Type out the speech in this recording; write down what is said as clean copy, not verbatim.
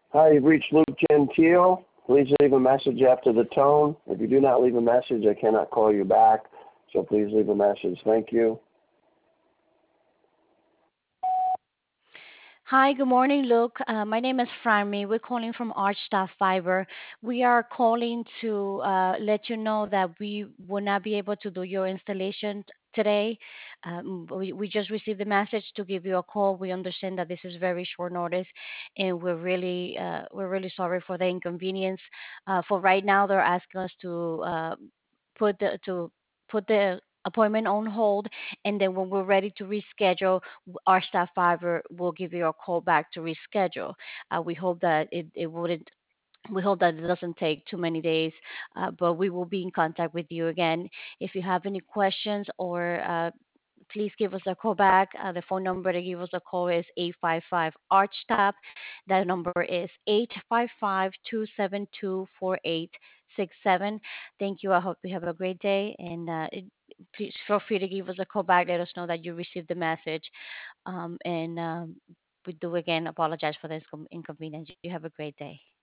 Hi, you've reached Luke Gentile. Please leave a message after the tone. If you do not leave a message, I cannot call you back. So please leave a message. Thank you. Hi, good morning, Luke. My name is Franmy. We're calling from Archstaff Fiber. We are calling to let you know that we will not be able to do your installation today. We just received the message to give you a call. We understand that this is very short notice, and we're really sorry for the inconvenience. For right now, they're asking us to put the appointment on hold, and then when we're ready to reschedule, our staff fiber will give you a call back to reschedule. We hope that it wouldn't. We hope that it doesn't take too many days, but we will be in contact with you again. If you have any questions or please give us a call back. The phone number to give us a call is 855 ARCHTAP. That number is 855-272-4867. Thank you. I hope you have a great day. And please feel free to give us a call back. Let us know that you received the message. And we do again apologize for the inconvenience. You have a great day.